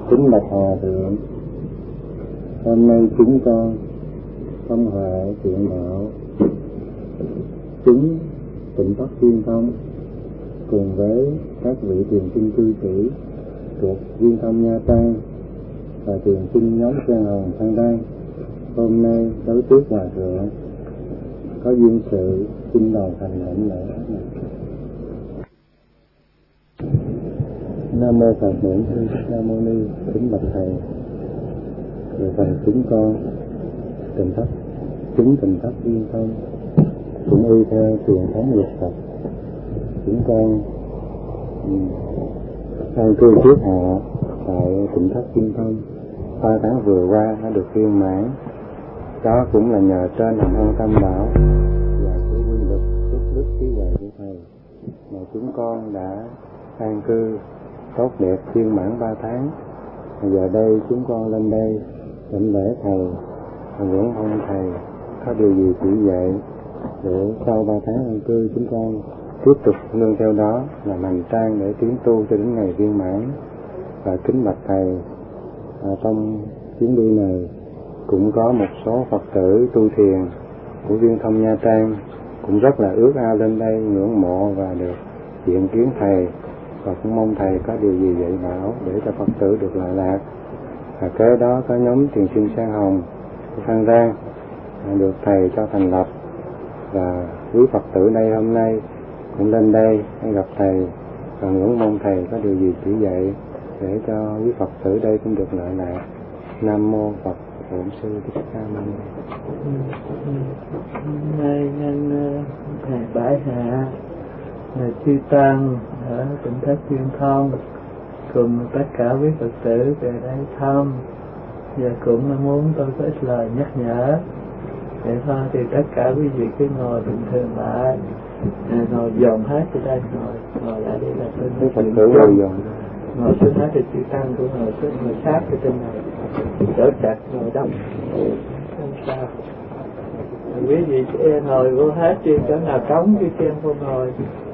Kính bạch Hòa Thượng, hôm nay chúng con thông huệ thiện đạo chúng Tịnh Thất Viên Thông cùng với các vị thiền sinh cư sĩ thuộc Viên Thông Nha Trang và thiền sinh nhóm Sen Hồng Phan Đan hôm nay đối trước Hòa Thượng có duyên sự xin đầu thành hạnh lễ. Nam mô Phật Bổn Sư Thích Ca Mâu Ni. Kính bạch thầy, về phần chúng con Tịnh Thất Viên Thông cũng y theo truyền thống luật Phật, chúng con an cư kiết hạ tại Tịnh Thất Viên Thông 3 tháng vừa qua đã được viên mãn. Đó cũng là nhờ trên hành ân tam bảo và cái quy luật phước đức trí huệ của thầy mà chúng con đã an cư tốt đẹp viên mãn 3 tháng. Giờ đây chúng con lên đây thỉnh lễ thầy, ngưỡng mong thầy có điều gì chỉ dạy để sau 3 tháng an cư chúng con tiếp tục nương theo đó làm hành trang để tiến tu cho đến ngày viên mãn. Và kính bạch thầy, trong chuyến đi này cũng có một số Phật tử tu thiền của Viên Thông Nha Trang cũng rất là ước ao lên đây ngưỡng mộ và được diện kiến thầy, và cũng mong thầy có điều gì dạy bảo để cho Phật tử được lợi lạc. Và kế đó có nhóm thiền sinh Sen Hồng Phan Rang được thầy cho thành lập, và quý Phật tử đây hôm nay cũng lên đây gặp thầy và ngưỡng mong thầy có điều gì chỉ dạy để cho quý Phật tử đây cũng được lợi lạc. Nam mô Phật Bổn Sư Thích Ca Mâu Ni. Nay nhân ngày Bái Hạ là chư tăng ở Tịnh Thất Viên Thông cùng tất cả quý Phật tử về đây thăm, và cũng là muốn tôi có ít lời nhắc nhở. Vậy thôi thì tất cả quý vị cứ ngồi bình thường lại, ngồi dồn hết từ đây, ngồi lại đây là tôi nói Phật chuyện tử ngồi dồn, ngồi xuống hết thì chư tăng cũng ngồi xuống, ngồi sát cái trên này, đỡ chặt ngồi đông, không sao. Quý vị ngồi vô hết chứ chỗ nào trống chứ em không ngồi.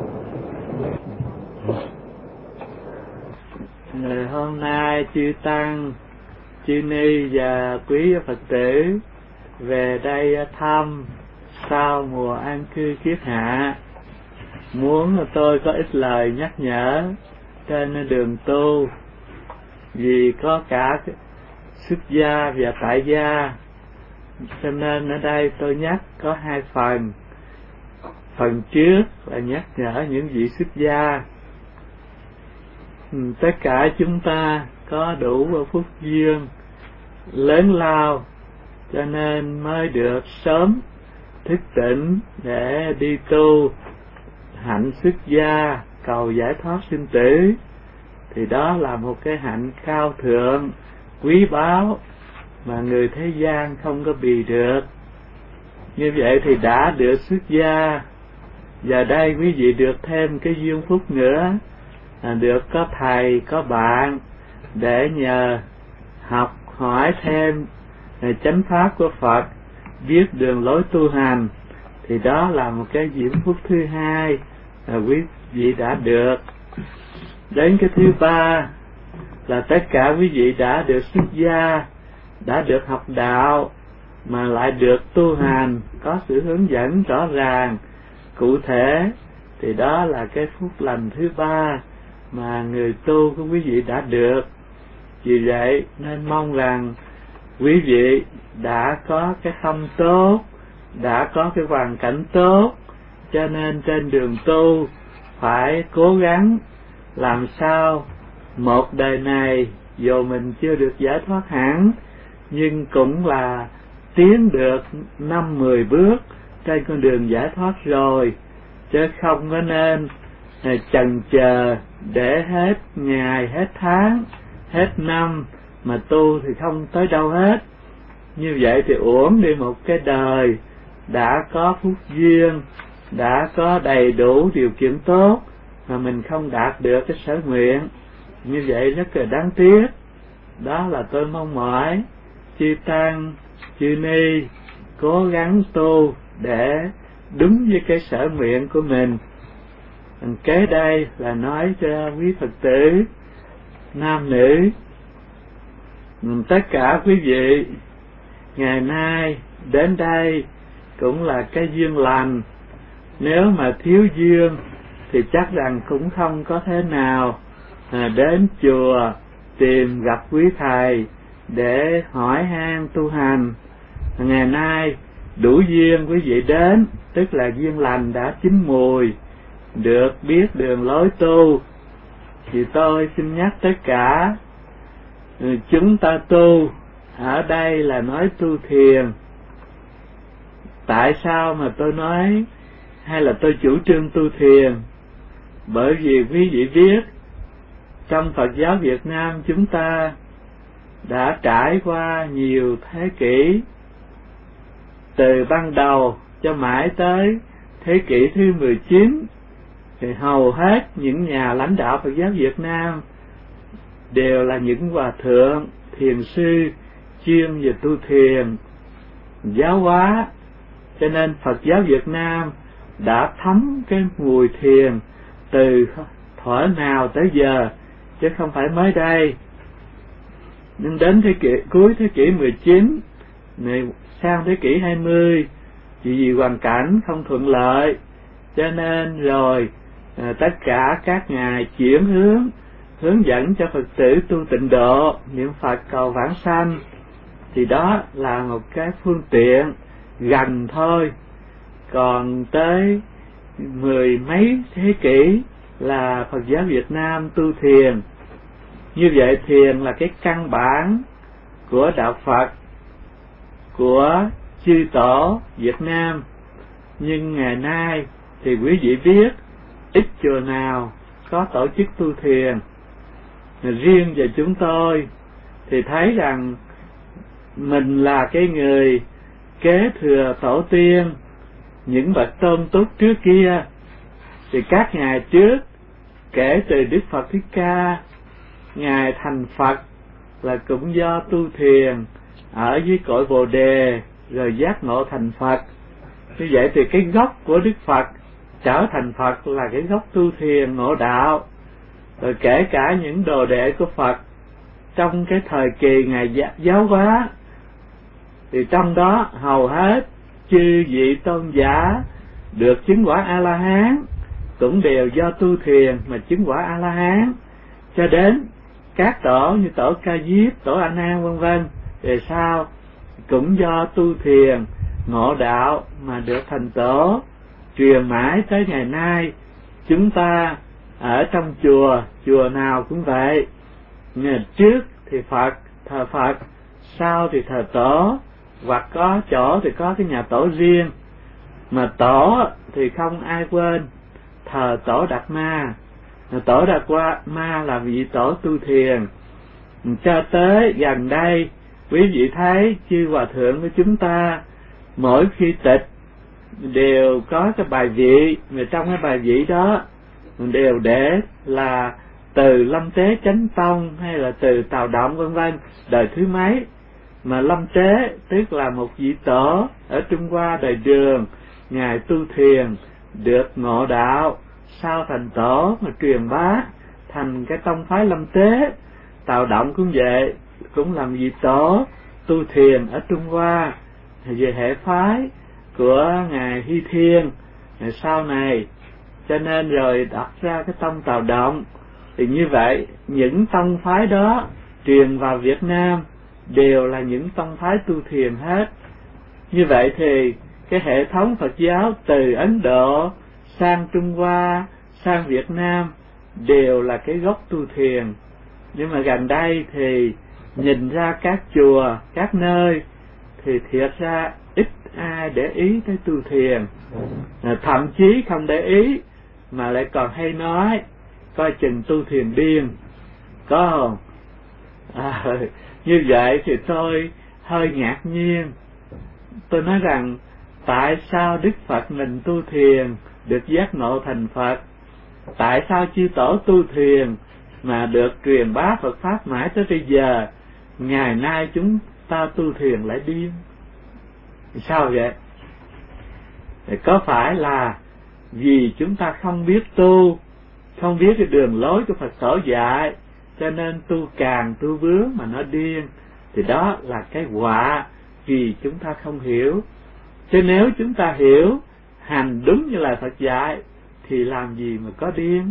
Ngày hôm nay chư tăng, chư ni và quý Phật tử về đây thăm sau mùa an cư kiết hạ, muốn tôi có ít lời nhắc nhở trên đường tu, vì có cả xuất gia và tại gia, cho nên ở đây tôi nhắc có 2 phần. Phần trước là nhắc nhở những vị xuất gia. Tất cả chúng ta có đủ phúc duyên lớn lao, cho nên mới được sớm thức tỉnh để đi tu hạnh xuất gia cầu giải thoát sinh tử. Thì đó là một cái hạnh cao thượng quý báu mà người thế gian không có bì được. Như vậy thì đã được xuất gia, giờ đây quý vị được thêm cái duyên phúc nữa, được có thầy có bạn để nhờ học hỏi thêm chánh pháp của Phật, biết đường lối tu hành, thì đó là một cái diễm phúc thứ hai là quý vị đã được. Đến cái thứ ba là tất cả quý vị đã được xuất gia, đã được học đạo, mà lại được tu hành, có sự hướng dẫn rõ ràng, cụ thể, thì đó là cái phúc lành thứ ba mà người tu của quý vị đã được. Vì vậy nên mong rằng quý vị đã có cái tâm tốt, đã có cái hoàn cảnh tốt, cho nên trên đường tu phải cố gắng làm sao một đời này dù mình chưa được giải thoát hẳn, nhưng cũng là tiến được 5-10 bước trên con đường giải thoát rồi, chứ không có nên chần chờ để hết ngày, hết tháng, hết năm mà tu thì không tới đâu hết. Như vậy thì uổng đi một cái đời đã có phúc duyên, đã có đầy đủ điều kiện tốt mà mình không đạt được cái sở nguyện. Như vậy rất là đáng tiếc. Đó là tôi mong mỏi chư tăng, chư ni cố gắng tu để đúng với cái sở nguyện của mình. Kế đây là nói cho quý Phật tử nam nữ Tất cả quý vị ngày nay đến đây cũng là cái duyên lành. Nếu mà thiếu duyên thì chắc rằng cũng không có thế nào đến chùa tìm gặp quý thầy để hỏi han tu hành. Ngày nay đủ duyên quý vị đến, tức là duyên lành đã chín mùi, được biết đường lối tu. Thì tôi xin nhắc tất cả chúng ta tu, ở đây là nói tu thiền. Tại sao mà tôi nói hay là tôi chủ trương tu thiền? Bởi vì quý vị biết trong Phật giáo Việt Nam chúng ta đã trải qua nhiều thế kỷ, từ ban đầu cho mãi tới thế kỷ thứ 19, thì hầu hết những nhà lãnh đạo Phật giáo Việt Nam đều là những hòa thượng, thiền sư chuyên về tu thiền, giáo hóa. Cho nên Phật giáo Việt Nam đã thấm cái mùi thiền từ thuở nào tới giờ, chứ không phải mới đây. Nhưng đến cuối thế kỷ 19 này sang thế kỷ 20, vì hoàn cảnh không thuận lợi, cho nên rồi tất cả các ngài chuyển hướng dẫn cho Phật tử tu tịnh độ, niệm Phật cầu vãng sanh. Thì đó là một cái phương tiện gần thôi. Còn tới 10 mấy thế kỷ là Phật giáo Việt Nam tu thiền. Như vậy thiền là cái căn bản của đạo Phật, của chư tổ Việt Nam. Nhưng ngày nay thì quý vị biết ít chùa nào có tổ chức tu thiền. Riêng về chúng tôi thì thấy rằng mình là cái người kế thừa tổ tiên, những bậc tôn túc trước kia. Thì các ngài trước, kể từ Đức Phật Thích Ca, ngài thành Phật là cũng do tu thiền ở dưới cội Bồ Đề, rồi giác ngộ thành Phật. Như vậy thì cái gốc của Đức Phật trở thành Phật là cái gốc tu thiền ngộ đạo. Rồi kể cả những đồ đệ của Phật trong cái thời kỳ ngài giáo hóa, thì trong đó hầu hết chư vị tôn giả được chứng quả A-la-hán cũng đều do tu thiền mà chứng quả A-la-hán. Cho đến các tổ như tổ Ca Diếp, tổ A Nan vân vân, về sau cũng do tu thiền ngộ đạo mà được thành tổ, truyền mãi tới ngày nay. Chúng ta ở trong chùa nào cũng vậy. Ngày trước thì thờ Phật, sau thì thờ tổ, hoặc có chỗ thì có cái nhà tổ riêng. Mà tổ thì không ai quên thờ tổ Đạt Ma. Tổ Đạt Ma là vị tổ tu thiền. Cho tới gần đây quý vị thấy chư hòa thượng của chúng ta mỗi khi tịch đều có cái bài vị, mà trong cái bài vị đó đều để là từ Lâm Tế Chánh Tông hay là từ Tào Động vân vân, đời thứ mấy. Mà Lâm Tế tức là một vị tổ ở Trung Hoa đời Đường, ngài tu thiền được ngộ đạo, sau thành tổ mà truyền bá thành cái tông phái Lâm Tế. Tào Động cũng vậy, cũng làm vị tổ tu thiền ở Trung Hoa về hệ phái của ngài Hy Thiên sau này. Cho nên rồi đặt ra cái tông Tào Động. Thì như vậy những tông phái đó truyền vào Việt Nam đều là những tông phái tu thiền hết. Như vậy thì cái hệ thống Phật giáo từ Ấn Độ sang Trung Hoa sang Việt Nam đều là cái gốc tu thiền. Nhưng mà gần đây thì nhìn ra các chùa, các nơi thì thiệt ra ít ai để ý tới tu thiền, thậm chí không để ý mà lại còn hay nói coi chừng tu thiền điên, có không? Như vậy thì tôi hơi ngạc nhiên. Tôi nói rằng tại sao Đức Phật mình tu thiền được giác ngộ thành Phật, tại sao chư tổ tu thiền mà được truyền bá Phật pháp mãi tới bây giờ, ngày nay chúng ta tu thiền lại điên? Sao vậy? Thì có phải là vì chúng ta không biết tu, không biết cái đường lối của Phật tổ dạy, cho nên tu càng tu vướng mà nó điên? thì đó là cái quả vì chúng ta không hiểu. Chứ nếu chúng ta hiểu, hành đúng như lời Phật dạy thì làm gì mà có điên.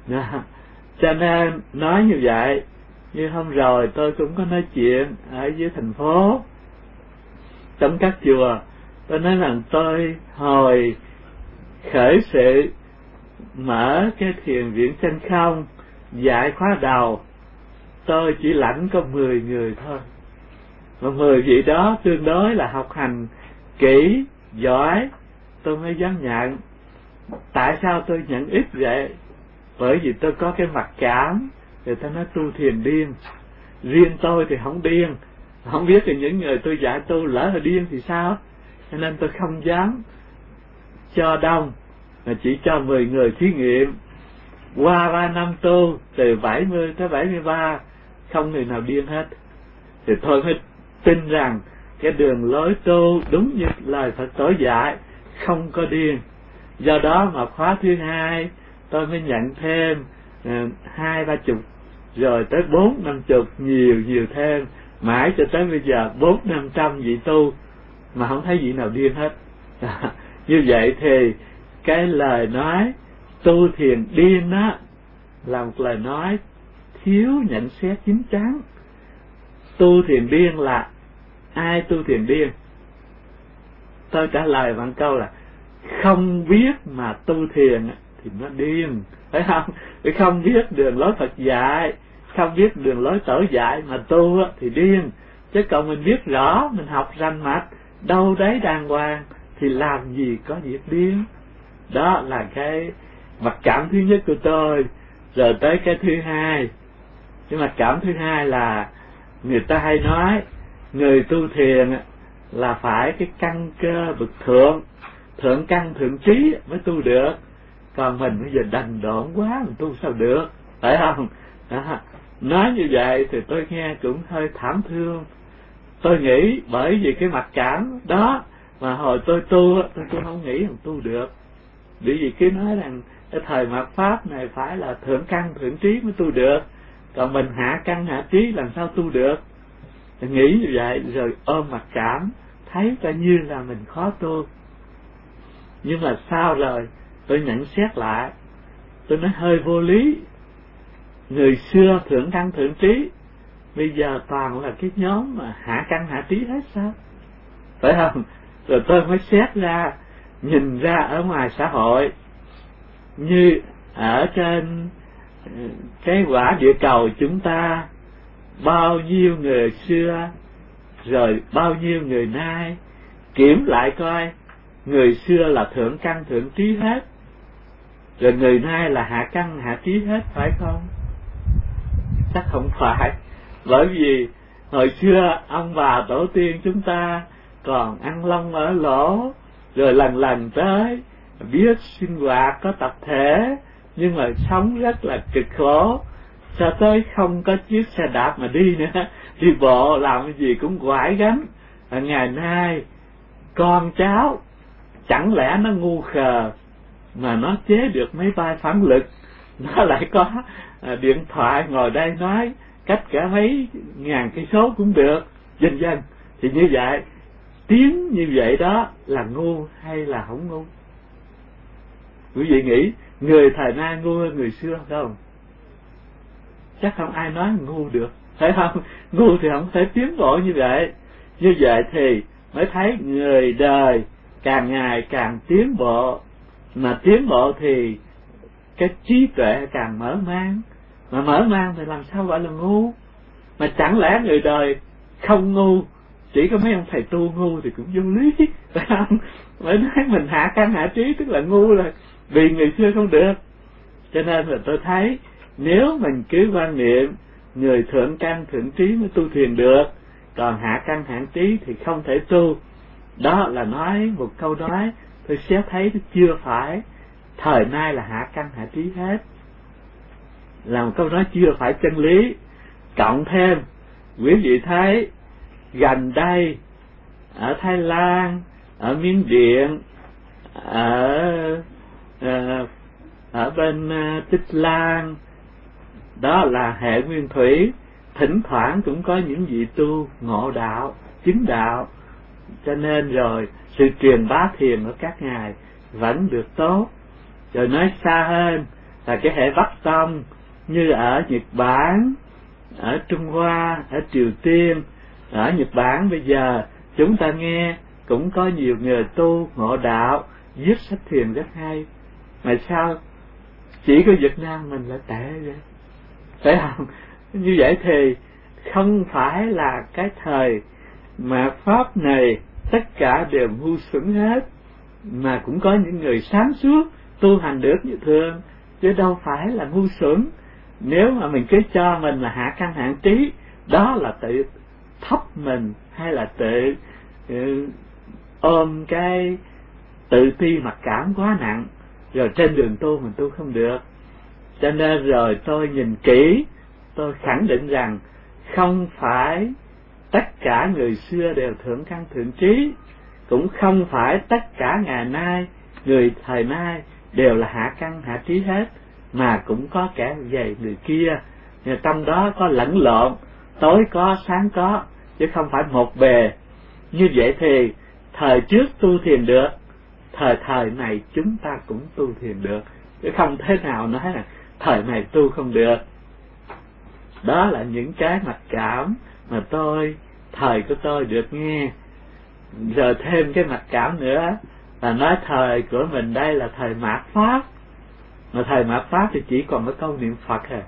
Cho nên nói như vậy. Như hôm rồi tôi cũng có nói chuyện ở dưới thành phố, trong các chùa. Tôi nói rằng tôi hồi khởi sự mở cái thiền viện trên không, dạy khóa đầu, tôi chỉ lãnh có 10 người thôi. Mà 10 vị đó tương đối là học hành kỹ, giỏi, tôi mới dám nhận. Tại sao tôi nhận ít vậy? Bởi vì tôi có cái mặc cảm, người ta nói tu thiền điên. Riêng tôi thì không điên, không biết thì những người tôi dạy tu lỡ là điên thì sao? Cho nên tôi không dám cho đông, mà chỉ cho 10 người thí nghiệm. Qua 3 năm tu, từ 70 tới 73, không người nào điên hết. Thì tôi mới tin rằng cái đường lối tu đúng như lời Phật tổ dạy, không có điên. Do đó mà khóa thứ 2 tôi mới nhận thêm 20-30, rồi tới 40-50, nhiều thêm, mãi cho tới bây giờ 400-500 vị tu mà không thấy vị nào điên hết. Như vậy thì cái lời nói tu thiền điên đó là một lời nói thiếu nhận xét chín chắn. Tu thiền điên là ai tu thiền điên? Tôi trả lời bằng câu là không biết mà tu thiền thì nó điên, phải không? Vì không biết đường lối Phật dạy, không biết đường lối tổ dạy mà tu thì điên. Chứ còn mình biết rõ, mình học rành mạch, đâu đấy đàng hoàng thì làm gì có việc điên. Đó là cái mặc cảm thứ nhất của tôi. Rồi tới cái thứ hai. Cái mặc cảm thứ hai là người ta hay nói người tu thiền là phải cái căn cơ bậc thượng, thượng căn thượng trí mới tu được. Còn mình bây giờ đần độn quá, mình tu sao được, phải không? Đó. Nói như vậy thì tôi nghe cũng hơi thảm thương. Tôi nghĩ bởi vì cái mặc cảm đó mà hồi tôi tu, tôi không nghĩ rằng tu được. Bởi vì cứ nói rằng cái thời mạt Pháp này phải là thượng căn thượng trí mới tu được, còn mình hạ căn hạ trí làm sao tu được. Tôi nghĩ như vậy rồi ôm mặc cảm, thấy coi như là mình khó tu. Nhưng mà sau rồi tôi nhận xét lại, tôi nói hơi vô lý. Người xưa thượng căn thượng trí, bây giờ toàn là cái nhóm mà hạ căn hạ trí hết sao? Phải không? Rồi tôi mới xét ra, nhìn ra ở ngoài xã hội, như ở trên cái quả địa cầu chúng ta, bao nhiêu người xưa rồi bao nhiêu người nay, kiểm lại coi, người xưa là thượng căn thượng trí hết, rồi người nay là hạ căn hạ trí hết, phải không? Chắc không phải. Bởi vì hồi xưa ông bà tổ tiên chúng ta còn ăn lông ở lỗ, rồi lần lần tới biết sinh hoạt có tập thể, nhưng mà sống rất là cực khổ. Sao tới không có chiếc xe đạp mà đi nữa, đi bộ làm cái gì cũng quải gánh. Ngày nay con cháu chẳng lẽ nó ngu khờ mà nó chế được máy bay phản lực, nó lại có điện thoại ngồi đây nói cách cả mấy ngàn cây số cũng được, vân vân. Thì như vậy, tiếng như vậy đó là ngu hay là không ngu? Quý vị nghĩ người thời nay ngu hơn người xưa không? Chắc không ai nói ngu được, phải không? Ngu thì không thể tiến bộ như vậy. Như vậy thì mới thấy người đời càng ngày càng tiến bộ, mà tiến bộ thì cái trí tuệ càng mở mang, mà mở mang thì làm sao gọi là ngu? Mà chẳng lẽ người đời không ngu, chỉ có mấy ông thầy tu ngu thì cũng vô lý, phải không? Mới nói mình hạ căn hạ trí tức là ngu, là vì người xưa không được. Cho nên là tôi thấy nếu mình cứ quan niệm người thượng căn thượng trí mới tu thiền được, còn hạ căn hạ trí thì không thể tu, đó là nói một câu nói tôi xét thấy nó chưa phải thời nay là hạ căn hạ trí hết, là một câu nói chưa phải chân lý. Cộng thêm quý vị thấy gần đây ở Thái Lan, ở Miến Điện, ở bên Tích Lan, đó là hệ nguyên thủy, thỉnh thoảng cũng có những vị tu ngộ đạo, chứng đạo, cho nên rồi sự truyền bá thiền của các ngài vẫn được tốt. Rồi nói xa hơn là cái hệ Bắc Tông như ở Nhật Bản, ở Trung Hoa, ở Triều Tiên. Ở Nhật Bản bây giờ chúng ta nghe cũng có nhiều người tu ngộ đạo, viết sách thiền rất hay. Mà sao chỉ có Việt Nam mình là tệ vậy? Phải không? Như vậy thì không phải là cái thời mà pháp này tất cả đều ngu xuẩn hết, mà cũng có những người sáng suốt tu hành được như thường, chứ đâu phải là ngu xuẩn. Nếu mà mình cứ cho mình là hạ căn hạn trí, đó là tự thấp mình, hay là tự ôm cái tự ti mặc cảm quá nặng, rồi trên đường tu mình tu không được. Cho nên rồi tôi nhìn kỹ, tôi khẳng định rằng không phải tất cả người xưa đều thượng căn thượng trí, cũng không phải tất cả ngày nay, người thời nay đều là hạ căn hạ trí hết, mà cũng có kẻ về người kia. Nhưng trong đó có lẫn lộn, tối có sáng có, chứ không phải một bề. Như vậy thì thời trước tu thiền được, thời này chúng ta cũng tu thiền được, chứ không thế nào nói là thời này tu không được. Đó là những cái mặc cảm mà thời của tôi được nghe. Giờ thêm cái mặc cảm nữa là nói thời của mình đây là thời mạt Pháp. Mà thời mạt Pháp thì chỉ còn cái câu niệm Phật à.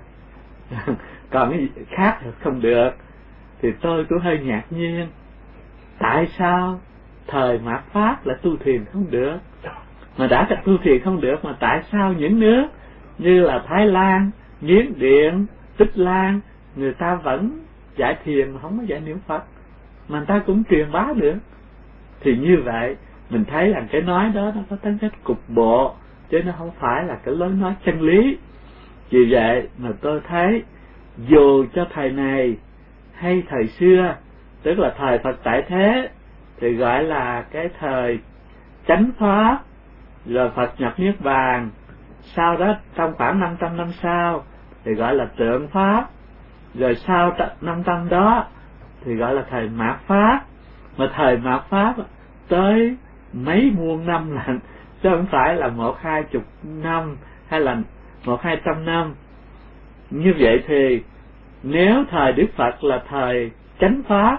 Còn cái khác thì không được. Thì tôi cũng hơi ngạc nhiên, tại sao thời mạt Pháp là tu thiền không được? Mà đã là tu thiền không được, mà tại sao những nước như là Thái Lan, Miến Điện, Tích Lan, người ta vẫn dạy thiền mà không có dạy niệm Phật, mà người ta cũng truyền bá được? Thì như vậy mình thấy rằng cái nói đó nó có tính chất cục bộ, chứ nó không phải là cái lối nói chân lý. Vì vậy mà tôi thấy dù cho thời này hay thời xưa, tức là thời Phật tại thế thì gọi là cái thời chánh pháp, rồi Phật nhập niết bàn, sau đó trong khoảng 500 năm sau thì gọi là tượng pháp, rồi sau 500 đó thì gọi là thời mạt Pháp. Mà thời mạt Pháp tới mấy muôn năm lần, chứ không phải là 1-20 năm hay là 100-200 năm. Như vậy thì nếu thời Đức Phật là thời chánh pháp,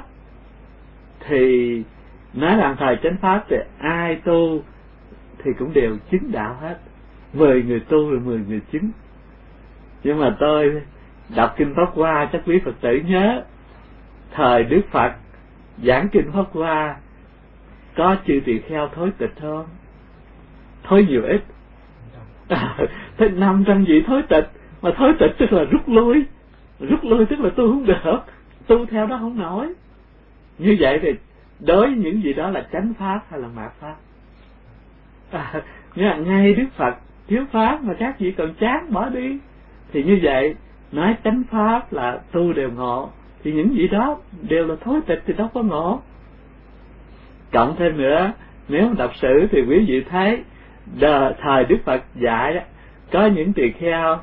thì nói rằng thời chánh pháp thì ai tu thì cũng đều chứng đạo hết, 10 người tu rồi 10 người chứng. Nhưng mà tôi đọc kinh Pháp Hoa, chắc quý Phật tử nhớ, thời Đức Phật giảng kinh Pháp Hoa có chư tỳ kheo thối tịch không? Thối nhiều ít. Thế 500 vị thối tịch, mà thối tịch tức là rút lui tức là tu không được, tu theo đó không nổi. Như vậy thì đối với những gì đó là chánh pháp hay là mạt pháp? Ngay Đức Phật thiếu pháp mà các vị còn chán bỏ đi, thì như vậy nói chánh pháp là tu đều ngộ, thì những gì đó đều là thối tịch thì đâu có ngộ. Cộng thêm nữa, nếu đọc sử thì quý vị thấy thời Đức Phật dạy có những tỳ kheo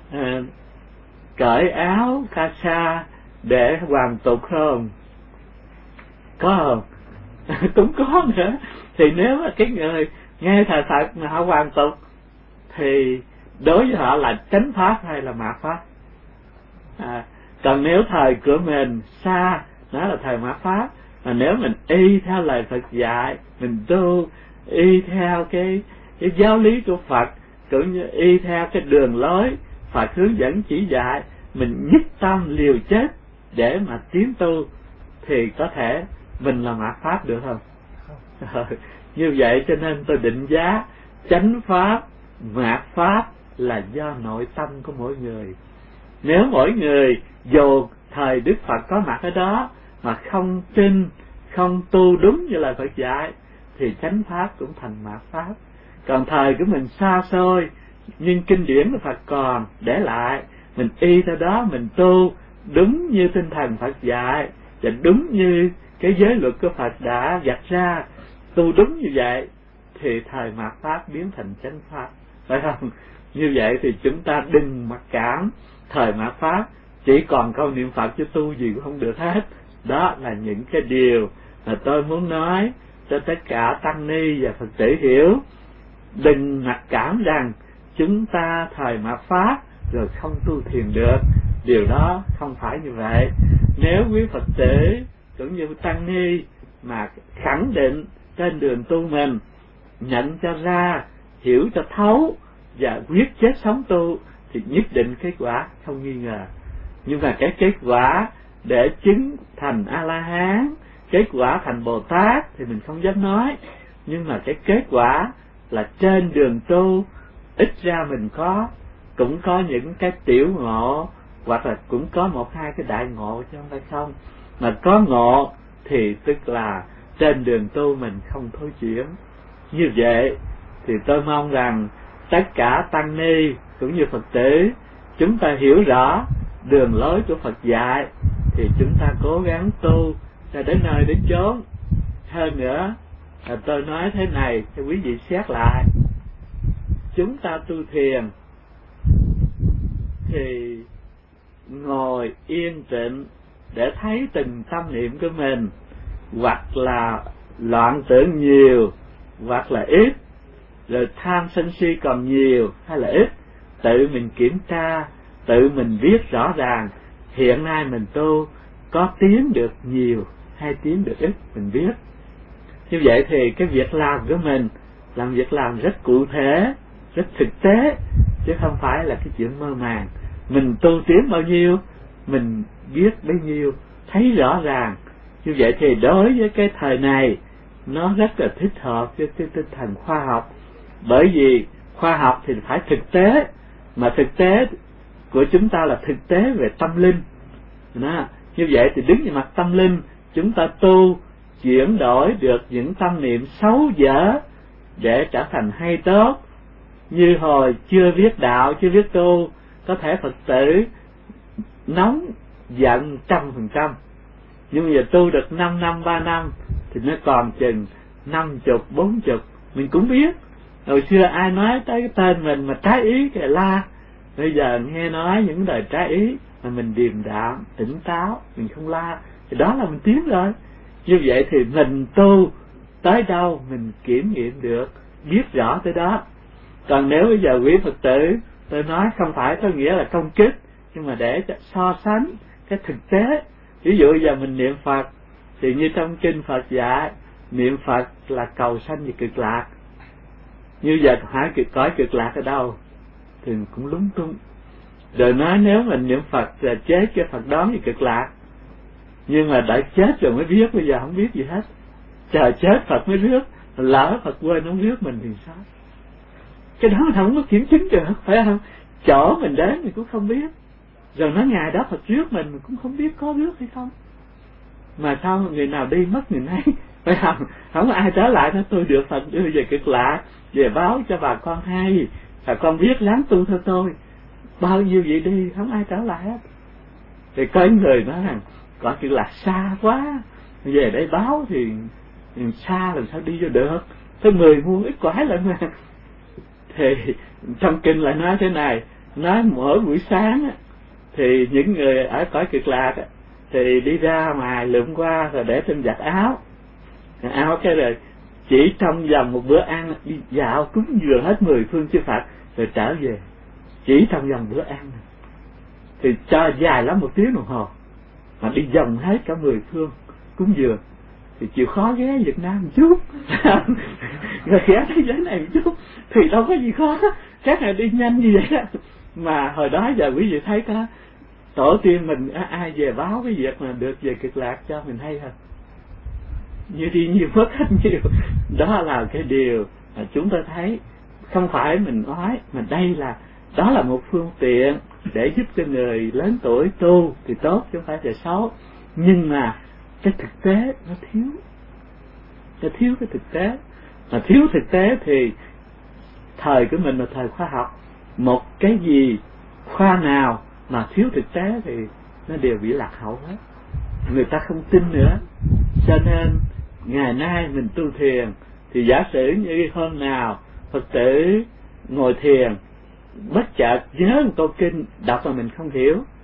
cởi áo ca sa để hoàn tục không? Có không? Cũng có nữa. Thì nếu mà cái người nghe thời Phật mà họ hoàn tục thì đối với họ là chánh pháp hay là mạt pháp? Còn nếu thời của mình xa, đó là thời mạt pháp. Mà nếu mình y theo lời Phật dạy, mình tu y theo cái giáo lý của Phật, cũng như y theo cái đường lối Phật hướng dẫn chỉ dạy, mình nhất tâm liều chết để mà tiến tu, thì có thể mình là mạt pháp được không? Như vậy cho nên tôi định giá chánh pháp, mạt pháp là do nội tâm của mỗi người. Nếu mỗi người dù thời Đức Phật có mặt ở đó mà không tin, không tu đúng như lời Phật dạy, thì chánh pháp cũng thành mạt pháp. Còn thời của mình xa xôi, nhưng kinh điển của Phật còn để lại, mình y theo đó, mình tu đúng như tinh thần Phật dạy, và đúng như cái giới luật của Phật đã vạch ra, tu đúng như vậy, thì thời mạt pháp biến thành chánh pháp, phải không? Như vậy thì chúng ta đừng mặc cảm thời mạt pháp, chỉ còn câu niệm Phật chứ tu gì cũng không được hết. Đó là những cái điều mà tôi muốn nói cho tất cả tăng ni và Phật tử hiểu. Đừng mặc cảm rằng chúng ta thời mạt Pháp rồi không tu thiền được. Điều đó không phải như vậy. Nếu quý Phật tử cũng như tăng ni mà khẳng định trên đường tu mình, nhận cho ra, hiểu cho thấu và quyết chết sống tu, thì nhất định kết quả không nghi ngờ. Nhưng mà cái kết quả để chứng thành A-la-hán, kết quả thành Bồ Tát thì mình không dám nói. Nhưng mà cái kết quả là trên đường tu, ít ra mình cũng có những cái tiểu ngộ, hoặc là cũng có một hai cái đại ngộ chứ không phải không. Mà có ngộ thì tức là trên đường tu mình không thối chuyển. Như vậy thì tôi mong rằng tất cả tăng ni cũng như Phật tử, chúng ta hiểu rõ đường lối của Phật dạy thì chúng ta cố gắng tu cho đến nơi đến chốn. Hơn nữa tôi nói thế này cho quý vị xét lại, chúng ta tu thiền thì ngồi yên tĩnh để thấy từng tâm niệm của mình, hoặc là loạn tưởng nhiều hoặc là ít, rồi tham sân si còn nhiều hay là ít, tự mình kiểm tra, tự mình biết rõ ràng hiện nay mình tu có tiến được nhiều hay tiến được ít, mình biết. Như vậy thì cái việc làm của mình làm việc làm rất cụ thể, rất thực tế, chứ không phải là cái chuyện mơ màng. Mình tu tiến bao nhiêu mình biết bấy nhiêu, thấy rõ ràng. Như vậy thì đối với cái thời này nó rất là thích hợp với cái tinh thần khoa học. Bởi vì khoa học thì phải thực tế, mà thực tế của chúng ta là thực tế về tâm linh. Đó. Như vậy thì đứng về mặt tâm linh, chúng ta tu chuyển đổi được những tâm niệm xấu dở để trở thành hay tốt. Như hồi chưa biết đạo, chưa biết tu, có thể Phật tử nóng giận 100%, nhưng giờ tu được 5 năm, 3 năm thì nó còn chừng 50, 40. Mình cũng biết hồi xưa ai nói tới cái tên mình mà trái ý cái la, bây giờ nghe nói những lời trái ý mà mình điềm đạm, tỉnh táo, mình không la, thì đó là mình tiến rồi. Như vậy thì mình tu tới đâu mình kiểm nghiệm được, biết rõ tới đó. Còn nếu bây giờ quý Phật tử, tôi nói không phải có nghĩa là công kích, nhưng mà để so sánh cái thực tế. Ví dụ giờ mình niệm Phật thì như trong kinh Phật dạy, niệm Phật là cầu sanh về cực lạc. Như giờ hỏi cõi cực lạc ở đâu thì cũng lúng túng. Rồi nói nếu mình niệm Phật là chết cái Phật đón về cực lạc, nhưng mà đã chết rồi mới biết, bây giờ không biết gì hết. Chờ chết Phật mới biết, lỡ Phật quên không biết mình thì sao? Cái đó mình không có kiểm chứng được, phải không? Chỗ mình đến mình cũng không biết, rồi nói ngày đó Phật rước mình cũng không biết có rước hay không. Mà sao người nào đi mất người nấy, phải không? Không có ai trở lại nói tôi được Phật đưa về cực lạc, về báo cho bà con hay, bà con biết láng tu theo tôi. Bao nhiêu vậy đi, không ai trở lại hết. Thì có người nói rằng có cực lạc xa quá, về đây báo thì xa làm sao đi vô được, tới 10 muôn ít quái lận mà. Thì trong kinh lại nói thế này, nói mỗi buổi sáng thì những người ở cõi cực lạc thì đi ra ngoài lượm qua rồi để trên giặt áo cái rồi chỉ trong vòng một bữa ăn đi dạo cúng dường hết 10 phương chư Phật rồi trở về, chỉ trong vòng bữa ăn thì cho dài lắm 1 tiếng đồng hồ mà đi vòng hết cả 10 phương cúng dường thì chịu khó ghé Việt Nam một chút rồi ghé thế giới này một chút thì đâu có gì khó, các này đi nhanh như vậy đó. Mà hồi đó giờ quý vị thấy có tổ tiên mình ai về báo cái việc mà được về cực lạc cho mình hay không? Như đi nhiều mất hết nhiều. Đó là cái điều mà chúng ta thấy, không phải mình nói, mà đây là đó là một phương tiện để giúp cho người lớn tuổi tu thì tốt chứ không phải là xấu. Nhưng mà cái thực tế nó thiếu cái thực tế. Mà thiếu thực tế thì thời của mình là thời khoa học, một cái gì khoa nào mà thiếu thực tế thì nó đều bị lạc hậu hết, người ta không tin nữa. Cho nên ngày nay mình tu thiền thì giả sử như hôm nào Phật tử ngồi thiền bất chợt nhớ một câu kinh đọc mà mình không hiểu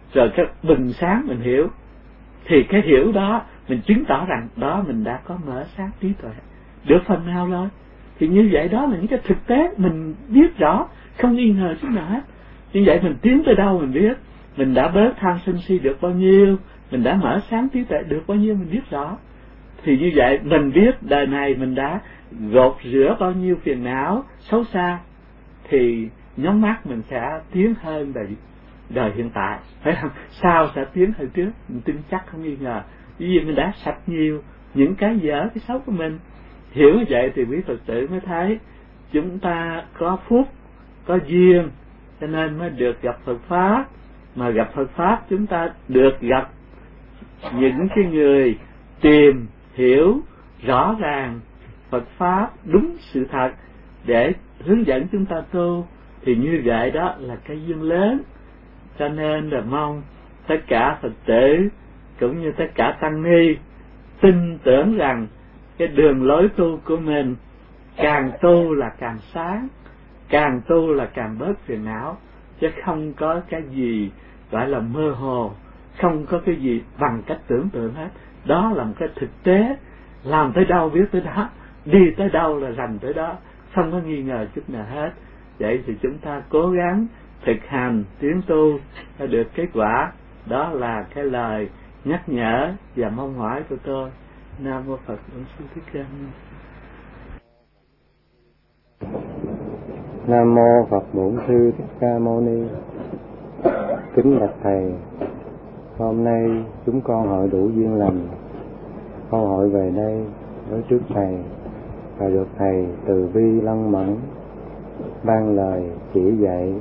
rồi cái bừng sáng mình hiểu, thì cái hiểu đó mình chứng tỏ rằng đó mình đã có mở sáng trí tuệ được phần nào rồi. Thì như vậy đó là những cái thực tế mình biết rõ, không nghi ngờ chút nào hết. Như vậy mình tiến tới đâu mình biết, mình đã bớt tham sân si được bao nhiêu, mình đã mở sáng trí tuệ được bao nhiêu mình biết rõ. Thì như vậy mình biết đời này mình đã gột rửa bao nhiêu phiền não xấu xa, thì nhắm mắt mình sẽ tiến hơn đời hiện tại, phải không? Sau sẽ tiến hơn trước, mình tin chắc không nghi ngờ. Vì mình đã sạch nhiều những cái dở, cái xấu của mình. Hiểu như vậy thì quý Phật tử mới thấy chúng ta có phúc, có duyên, cho nên mới được gặp Phật Pháp. Mà gặp Phật Pháp chúng ta được gặp những cái người tìm hiểu rõ ràng Phật Pháp đúng sự thật để hướng dẫn chúng ta tu. Thì như vậy đó là cái duyên lớn. Cho nên là mong tất cả Phật tử cũng như tất cả tăng ni tin tưởng rằng cái đường lối tu của mình càng tu là càng sáng, càng tu là càng bớt phiền não, chứ không có cái gì gọi là mơ hồ, không có cái gì bằng cách tưởng tượng hết. Đó là một cái thực tế, làm tới đâu biết tới đó, đi tới đâu là rành tới đó, không có nghi ngờ chút nào hết. Vậy thì chúng ta cố gắng thực hành tiến tu để được kết quả. Đó là cái lời nhắc nhở và mong mỏi của tôi. Nam mô Phật Bổn Sư Thích Ca Mâu Ni. Nam mô Phật Bổn Sư Thích Ca Mâu Ni. Kính bạch thầy, hôm nay chúng con hội đủ duyên lành, câu hội về đây với trước thầy và được thầy từ bi lăng mẫn ban lời chỉ dạy.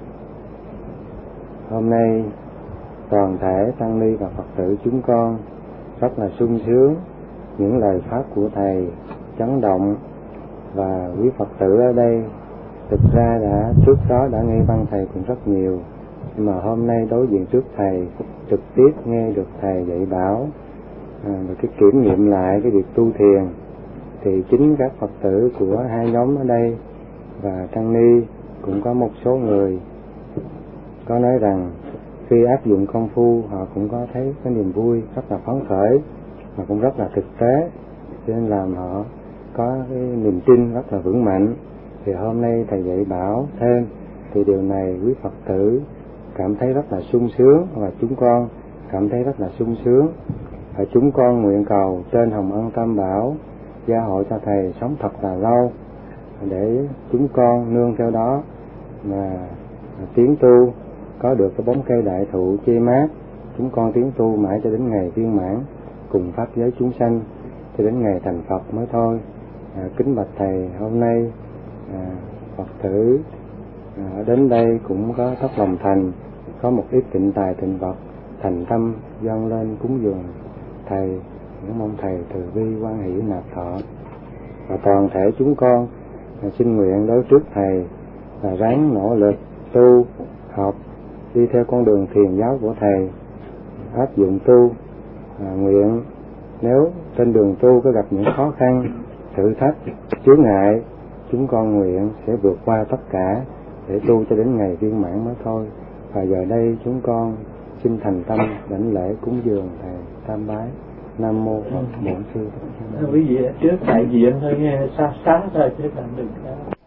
Hôm nay toàn thể tăng ni và Phật tử chúng con rất là sung sướng, những lời pháp của thầy chấn động, và quý Phật tử ở đây thực ra trước đó đã nghe văn thầy cũng rất nhiều, nhưng mà hôm nay đối diện trước thầy trực tiếp nghe được thầy dạy bảo và cái kiểm nghiệm lại cái việc tu thiền, thì chính các Phật tử của hai nhóm ở đây và tăng ni cũng có một số người có nói rằng khi áp dụng công phu họ cũng có thấy cái niềm vui rất là phấn khởi và cũng rất là thực tế, cho nên làm họ có cái niềm tin rất là vững mạnh. Thì hôm nay thầy dạy bảo thêm thì điều này quý Phật tử cảm thấy rất là sung sướng, và chúng con cảm thấy rất là sung sướng. Và chúng con nguyện cầu trên Hồng Ân Tam Bảo gia hộ cho thầy sống thật là lâu, để chúng con nương theo đó mà tiến tu, có được cái bóng cây đại thụ che mát. Chúng con tiến tu mãi cho đến ngày viên mãn cùng pháp giới chúng sanh, cho đến ngày thành Phật mới thôi. Kính bạch thầy, hôm nay Phật tử đến đây cũng có thất lòng thành, có một ít tịnh tài tịnh vật thành tâm dâng lên cúng dường thầy, những mong thầy từ bi quan hỷ nạp thọ. Và toàn thể chúng con xin nguyện đối trước thầy là ráng nỗ lực tu học, đi theo con đường thiền giáo của thầy, áp dụng tu. Nguyện nếu trên đường tu có gặp những khó khăn, thử thách, chướng ngại, chúng con nguyện sẽ vượt qua tất cả để tu cho đến ngày viên mãn mới thôi. Và giờ đây chúng con xin thành tâm đảnh lễ cúng dường thầy tam bái. Nam mô Phật Bổn Sư Thích Ca Mâu Ni. Quý vị trước đại diện thôi nghe, xa xa thôi chứ làm đừng